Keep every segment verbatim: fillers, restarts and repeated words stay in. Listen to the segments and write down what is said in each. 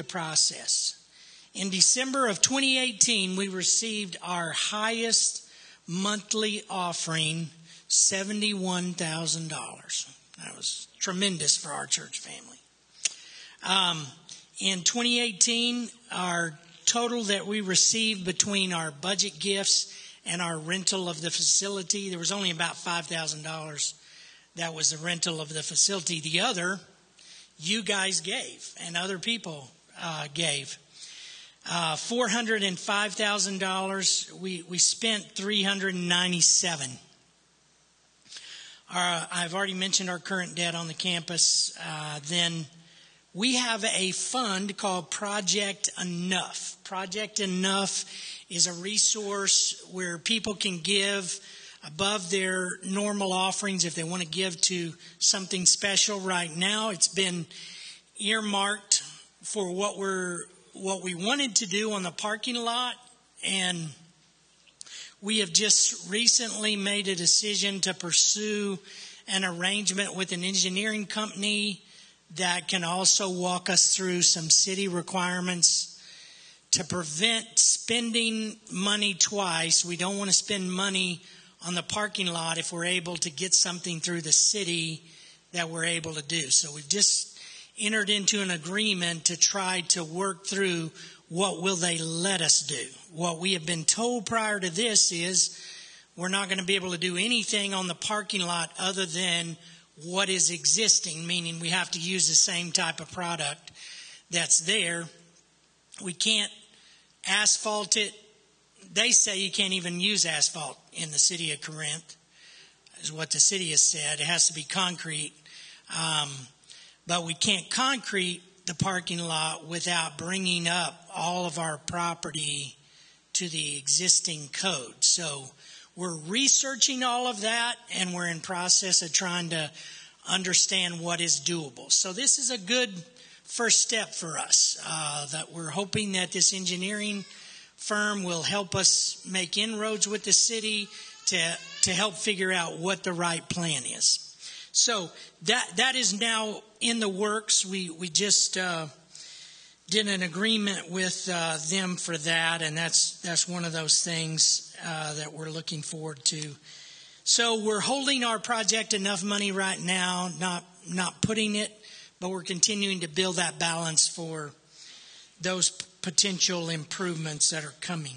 the process. In December of twenty eighteen, we received our highest monthly offering, seventy-one thousand dollars. That was tremendous for our church family. Um, in twenty eighteen, our total that we received between our budget gifts and our rental of the facility, there was only about five thousand dollars. That was the rental of the facility. The other, you guys gave, and other people uh, gave. Uh, four hundred five thousand dollars. We, we spent three hundred ninety-seven thousand dollars. Uh, I've already mentioned our current debt on the campus. Uh, then we have a fund called Project Enough. Project Enough is a resource where people can give above their normal offerings if they want to give to something special. Right now, it's been earmarked for what we're what we wanted to do on the parking lot, and we have just recently made a decision to pursue an arrangement with an engineering company that can also walk us through some city requirements to prevent spending money twice. We don't want to spend money on the parking lot if we're able to get something through the city that we're able to do. So we've just entered into an agreement to try to work through what will they let us do. What we have been told prior to this is we're not going to be able to do anything on the parking lot other than what is existing, meaning we have to use the same type of product that's there. We can't asphalt it. They say you can't even use asphalt in the city of Corinth, is what the city has said. It has to be concrete. Um, but we can't concrete the parking lot without bringing up all of our property to the existing code. So we're researching all of that, and we're in process of trying to understand what is doable. So this is a good first step for us, uh, that we're hoping that this engineering firm will help us make inroads with the city to to help figure out what the right plan is. So that that is now in the works. We we just uh, did an agreement with uh, them for that, and that's that's one of those things uh, that we're looking forward to. So we're holding our project enough money right now, not not putting it, but we're continuing to build that balance for those potential improvements that are coming.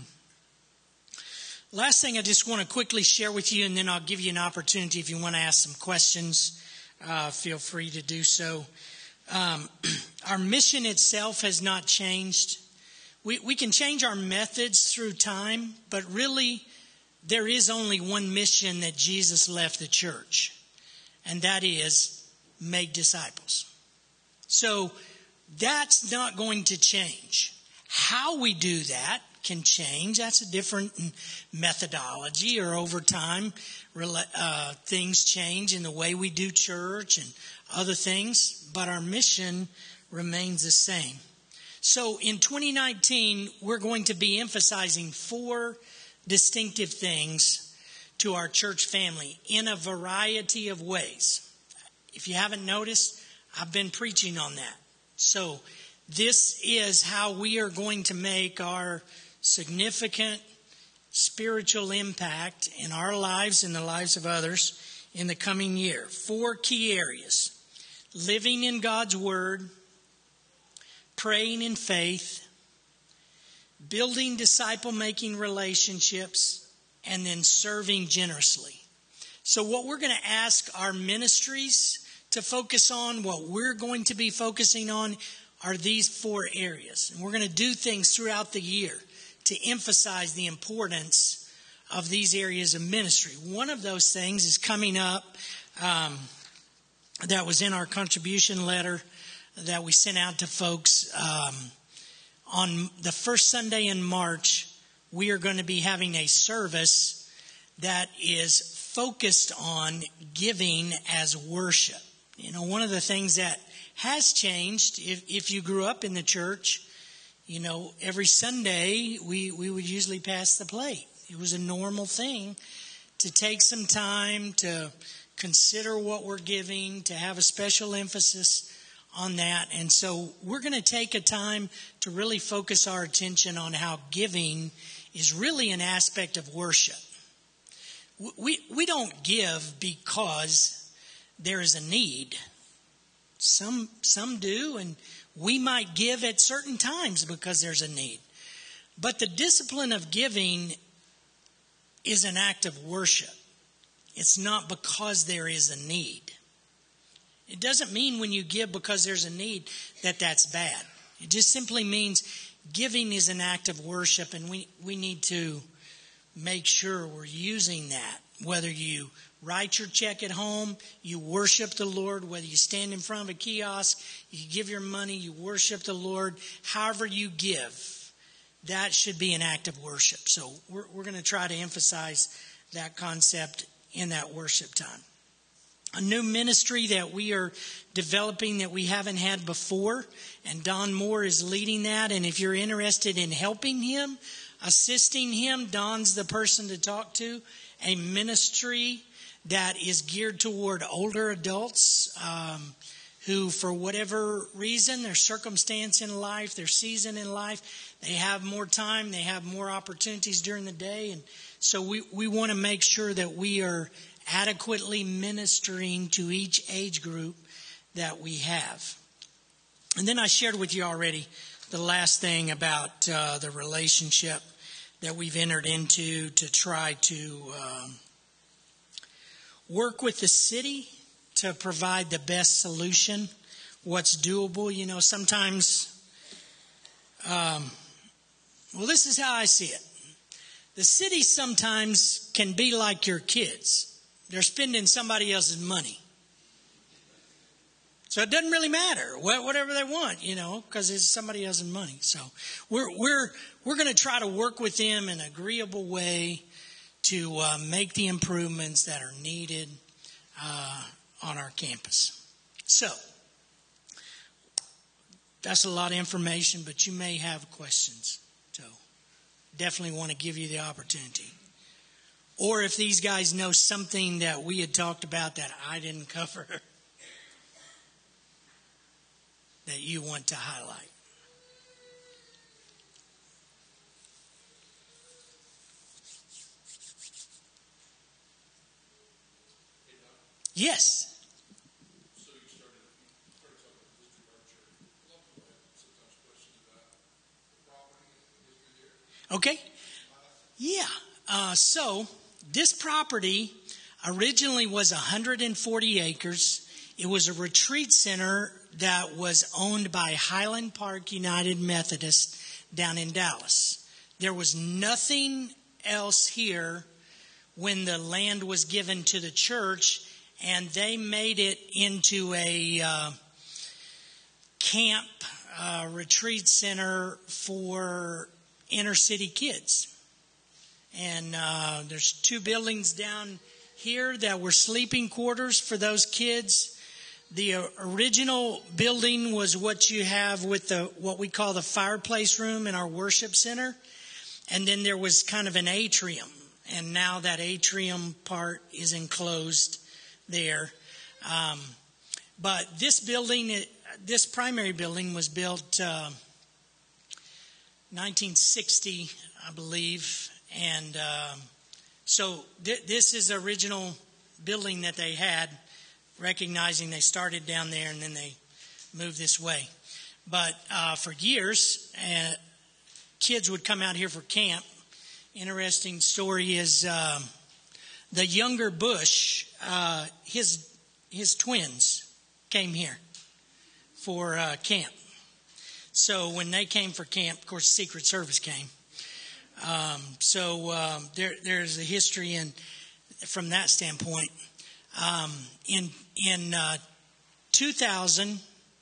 Last thing I just want to quickly share with you, and then I'll give you an opportunity if you want to ask some questions. Uh, feel free to do so. Um, our mission itself has not changed. We, we can change our methods through time, but really there is only one mission that Jesus left the church, and that is make disciples. So that's not going to change. How we do that can change. That's a different methodology, or over time uh, things change in the way we do church and other things, but our mission remains the same. So in twenty nineteen, we're going to be emphasizing four distinctive things to our church family in a variety of ways. If you haven't noticed, I've been preaching on that. So this is how we are going to make our significant spiritual impact in our lives and the lives of others in the coming year. Four key areas: living in God's Word, praying in faith, building disciple-making relationships, and then serving generously. So what we're going to ask our ministries to focus on, what we're going to be focusing on, are these four areas. And we're going to do things throughout the year to emphasize the importance of these areas of ministry. One of those things is coming up, um, that was in our contribution letter that we sent out to folks. Um, on the first Sunday in March, we are going to be having a service that is focused on giving as worship. You know, one of the things that has changed, if, if you grew up in the church, you know, every Sunday we, we would usually pass the plate. It was a normal thing to take some time to consider what we're giving, to have a special emphasis on that. And so we're going to take a time to really focus our attention on how giving is really an aspect of worship. We, we don't give because there is a need. Some, some do, and we might give at certain times because there's a need. But the discipline of giving is an act of worship. It's not because there is a need. It doesn't mean when you give because there's a need that that's bad. It just simply means giving is an act of worship, and we, we need to make sure we're using that. Whether you write your check at home, you worship the Lord. Whether you stand in front of a kiosk, you give your money, you worship the Lord. However you give, that should be an act of worship. So we're, we're going to try to emphasize that concept in that worship time. A new ministry that we are developing that we haven't had before, and Don Moore is leading that. And if you're interested in helping him, assisting him, Don's the person to talk to. A ministry that is geared toward older adults um, who, for whatever reason, their circumstance in life, their season in life, they have more time, they have more opportunities during the day. And so we, we want to make sure that we are adequately ministering to each age group that we have. And then I shared with you already the last thing about uh, the relationship that we've entered into to try to um, work with the city to provide the best solution, what's doable. You know, sometimes, um, well, this is how I see it. The city sometimes can be like your kids. They're spending somebody else's money. So it doesn't really matter, whatever they want, you know, because it's somebody else's money. So we're we're we're going to try to work with them in an agreeable way to uh, make the improvements that are needed uh, on our campus. So that's a lot of information, but you may have questions. So definitely want to give you the opportunity. Or if these guys know something that we had talked about that I didn't cover, that you want to highlight. Yes. So you started, you started talking about the history of our church. I'd love to have sometimes questions about the property and the history there. Okay. Yeah. Uh, so this property originally was one hundred forty acres. It was a retreat center that was owned by Highland Park United Methodist down in Dallas. There was nothing else here when the land was given to the church, and they made it into a uh, camp uh, retreat center for inner city kids. And uh, there's two buildings down here that were sleeping quarters for those kids. The original building was what you have with the what we call the fireplace room in our worship center. And then there was kind of an atrium. And now that atrium part is enclosed there. Um, but this building, this primary building was built uh, nineteen sixty, I believe. And um, so th- this is the original building that they had, recognizing they started down there and then they moved this way. But uh, for years, uh, kids would come out here for camp. Interesting story is um, the younger Bush, uh, his his twins came here for uh, camp. So when they came for camp, of course, Secret Service came. Um, so um, there there's a history in from that standpoint. Um, in in uh, two thousand,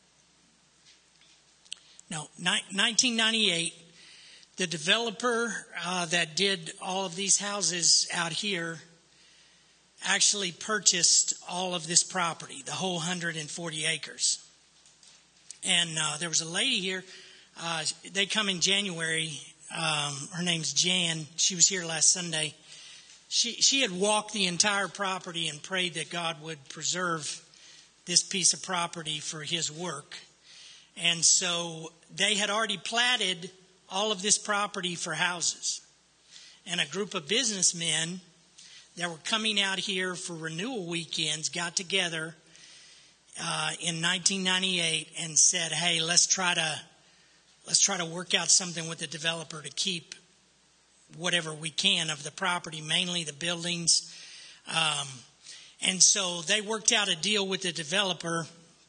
no, ni- nineteen ninety-eight, the developer uh, that did all of these houses out here actually purchased all of this property, the whole one hundred forty acres. And uh, there was a lady here. Uh, they come in January. Um, her name's Jan. She was here last Sunday. She she had walked the entire property and prayed that God would preserve this piece of property for his work. And so they had already platted all of this property for houses. And a group of businessmen that were coming out here for renewal weekends got together uh, in nineteen ninety-eight and said, "Hey, let's try to let's try to work out something with the developer to keep whatever we can of the property, mainly the buildings." Um, and so they worked out a deal with the developer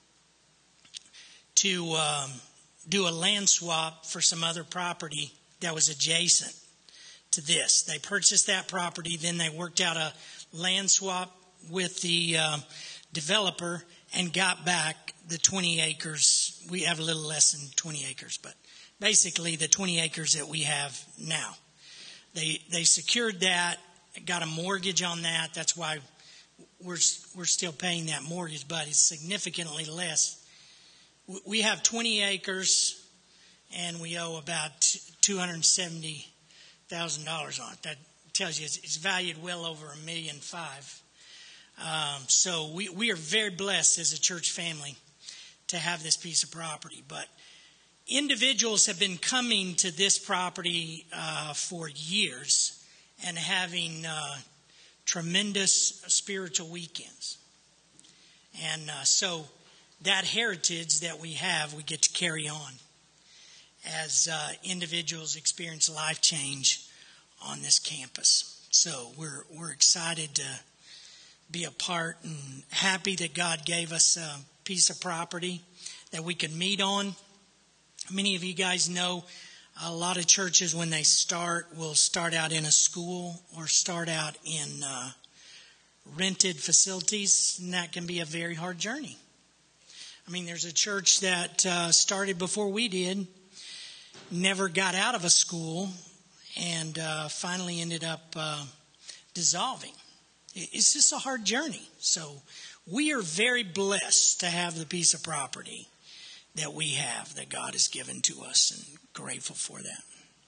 to um, do a land swap for some other property that was adjacent to this. They purchased that property, then they worked out a land swap with the uh, developer and got back the twenty acres. We have a little less than twenty acres, but basically the twenty acres that we have now. They they secured that, got a mortgage on that. That's why we're we're still paying that mortgage, but it's significantly less. We have twenty acres, and we owe about two hundred seventy thousand dollars on it. That tells you it's, it's valued well over a million five. Um, so we, we are very blessed as a church family to have this piece of property. But individuals have been coming to this property uh, for years and having uh, tremendous spiritual weekends. And uh, so that heritage that we have, we get to carry on as uh, individuals experience life change on this campus. So we're we're excited to be a part and happy that God gave us a piece of property that we could meet on. Many of you guys know a lot of churches, when they start, will start out in a school or start out in uh, rented facilities, and that can be a very hard journey. I mean, there's a church that uh, started before we did, never got out of a school, and uh, finally ended up uh, dissolving. It's just a hard journey. So we are very blessed to have the piece of property that we have, that God has given to us, and grateful for that.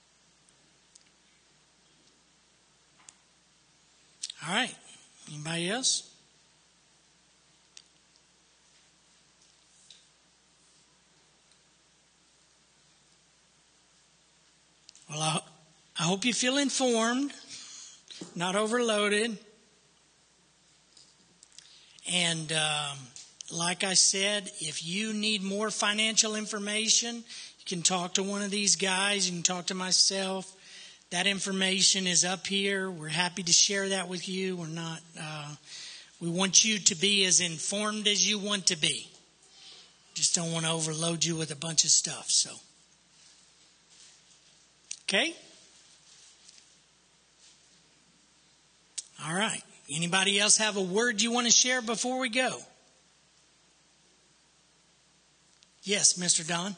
All right. Anybody else? Well, I, I hope you feel informed, not overloaded. And um, like I said, if you need more financial information, you can talk to one of these guys. You can talk to myself. That information is up here. We're happy to share that with you. We're not. Uh, we want you to be as informed as you want to be. Just don't want to overload you with a bunch of stuff. So, okay. All right. Anybody else have a word you want to share before we go? Yes, Mister Don.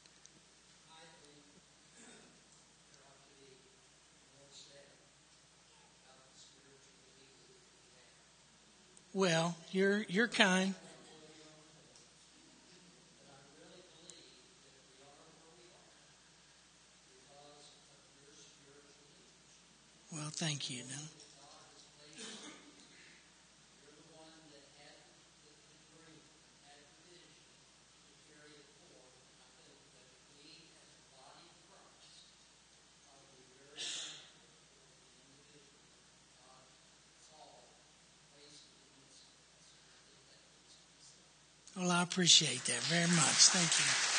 Well, you're you're kind. Well, thank you, Don. Well, I appreciate that very much. Thank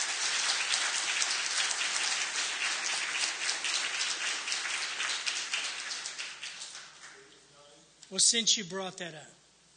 you. Well, since you brought that up.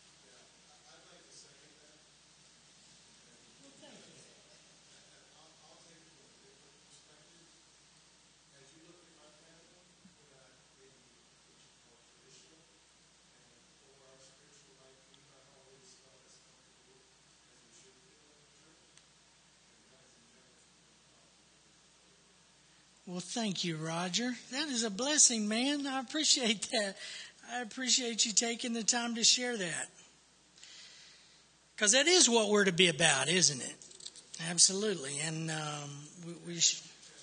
Well, thank you, Roger. That is a blessing, man. I appreciate that. I appreciate you taking the time to share that. Because that is what we're to be about, isn't it? Absolutely. And um, we, we should.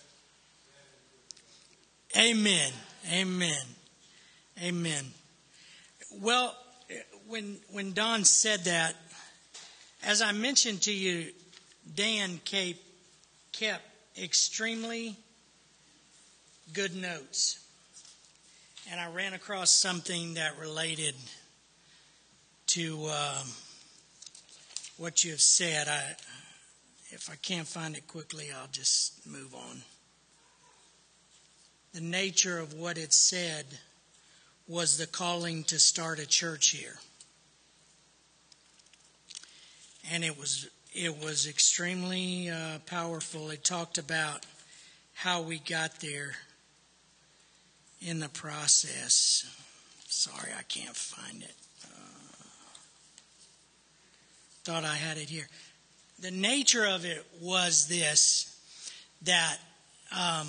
Amen. Amen. Amen. Well, when when Don said that, As I mentioned to you, Dan kept extremely good notes. And I ran across something that related to um, what you have said. I, if I can't find it quickly, I'll just move on. The nature of what it said was the calling to start a church here. And it was it was extremely uh, powerful. It talked about how we got there in the process. Sorry, I can't find it. Uh, thought I had it here. The nature of it was this, that um,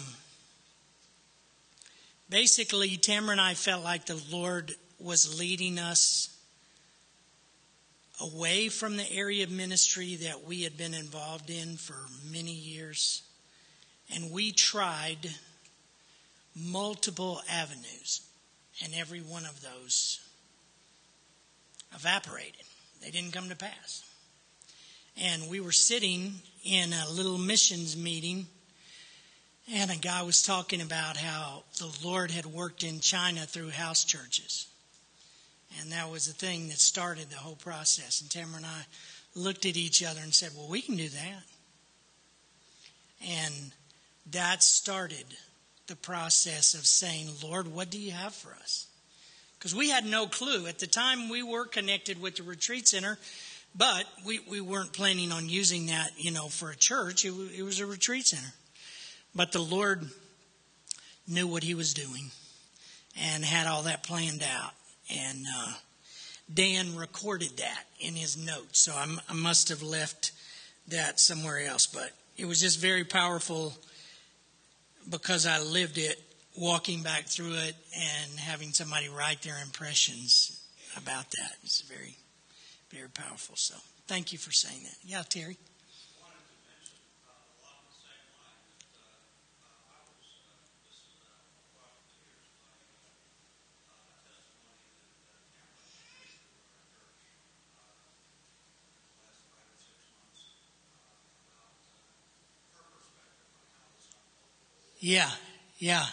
basically Tamara and I felt like the Lord was leading us away from the area of ministry that we had been involved in for many years. And we tried multiple avenues, and every one of those evaporated. They didn't come to pass. And we were sitting in a little missions meeting, and a guy was talking about how the Lord had worked in China through house churches. And that was the thing that started the whole process. And Tamara and I looked at each other and said, well, we can do that. And that started the process of saying, Lord, what do you have for us? Because we had no clue. At the time, we were connected with the retreat center, but we, we weren't planning on using that, you know, for a church. It, it was a retreat center. But the Lord knew what he was doing and had all that planned out. And uh, Dan recorded that in his notes. So I'm, I must have left that somewhere else. But it was just very powerful because I lived it, walking back through it and having somebody write their impressions about that. It's very, very powerful. So thank you for saying that. Yeah, Terry. Yeah, yeah.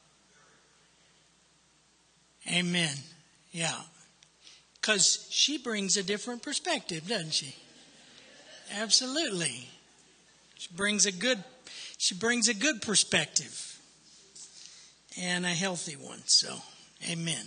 Amen. Yeah. Because she brings a different perspective, doesn't she? Absolutely. She brings a good, she brings a good perspective and a healthy one. So, amen.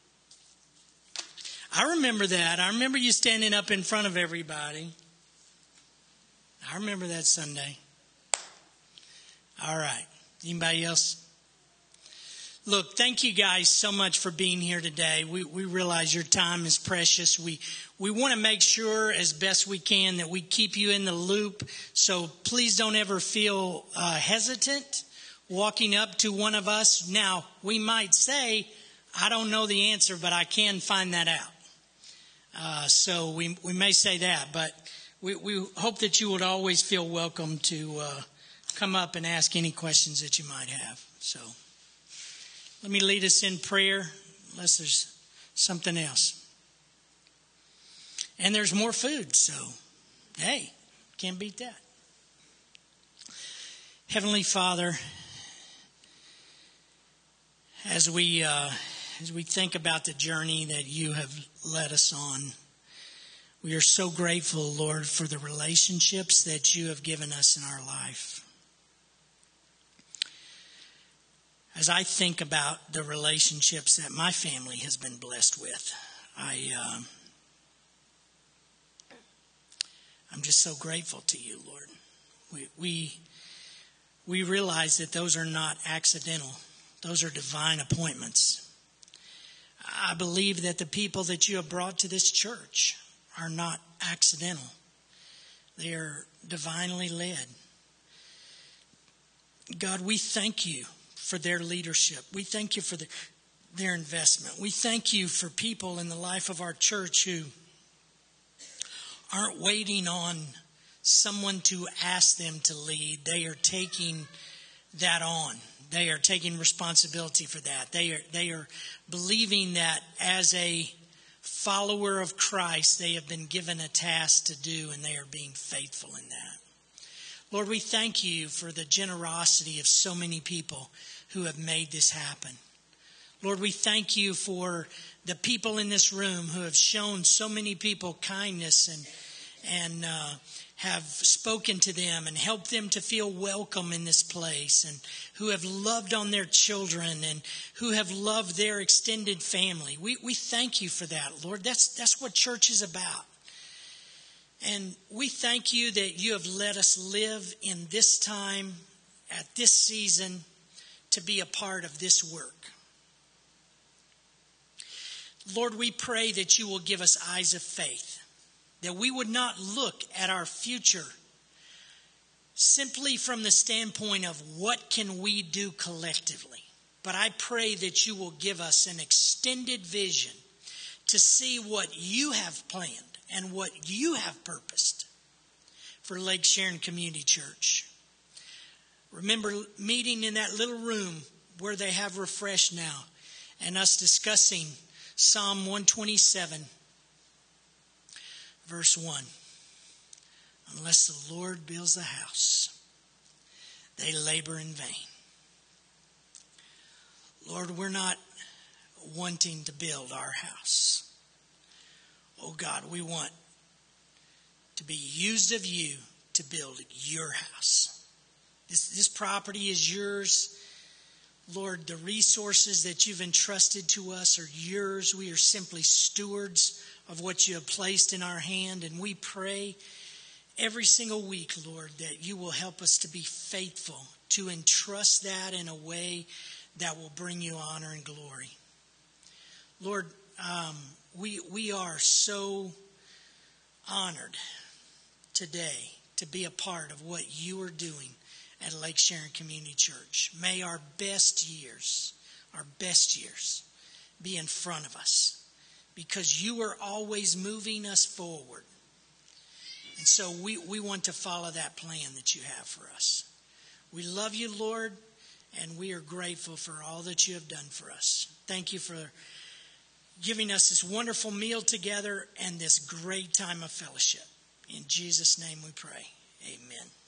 I remember that. I remember you standing up in front of everybody. I remember that Sunday. All right. Anybody else? Look, thank you guys so much for being here today. We we realize your time is precious. We we want to make sure as best we can that we keep you in the loop. So please don't ever feel uh, hesitant walking up to one of us. Now, we might say, I don't know the answer, but I can find that out. Uh, so we we may say that, but we, we hope that you would always feel welcome to uh, come up and ask any questions that you might have. So let me lead us in prayer, unless there's something else. And there's more food, so hey, can't beat that. Heavenly Father, as we uh, as we think about the journey that you have led us on, we are so grateful, Lord, for the relationships that you have given us in our life. As I think about the relationships that my family has been blessed with, I, uh, I'm just so grateful to you, Lord. We, we, we realize that those are not accidental. Those are divine appointments. I believe that the people that you have brought to this church are not accidental. They are divinely led. God, we thank you for their leadership. We thank you for the, their investment. We thank you for people in the life of our church who aren't waiting on someone to ask them to lead. They are taking that on. They are taking responsibility for that. They are they are believing that as a follower of Christ, they have been given a task to do, and they are being faithful in that. Lord, we thank you for the generosity of so many people who have made this happen. Lord, we thank you for the people in this room who have shown so many people kindness and and uh, have spoken to them and helped them to feel welcome in this place, and who have loved on their children and who have loved their extended family. We we thank you for that, Lord. That's that's what church is about. And we thank you that you have let us live in this time, at this season, to be a part of this work. Lord, we pray that you will give us eyes of faith, that we would not look at our future simply from the standpoint of what can we do collectively. But I pray that you will give us an extended vision to see what you have planned and what you have purposed for Lake Sharon Community Church. Remember meeting in that little room where they have Refresh now, and us discussing Psalm one twenty-seven, verse one. Unless the Lord builds the house, they labor in vain. Lord, we're not wanting to build our house. Oh God, we want to be used of you to build your house. This, this property is yours. Lord, the resources that you've entrusted to us are yours. We are simply stewards of what you have placed in our hand. And we pray every single week, Lord, that you will help us to be faithful, to entrust that in a way that will bring you honor and glory. Lord, um, we, we are so honored today to be a part of what you are doing at Lake Sharon Community Church. May our best years, our best years be in front of us, because you are always moving us forward. And so we, we want to follow that plan that you have for us. We love you, Lord, and we are grateful for all that you have done for us. Thank you for giving us this wonderful meal together and this great time of fellowship. In Jesus' name we pray. Amen.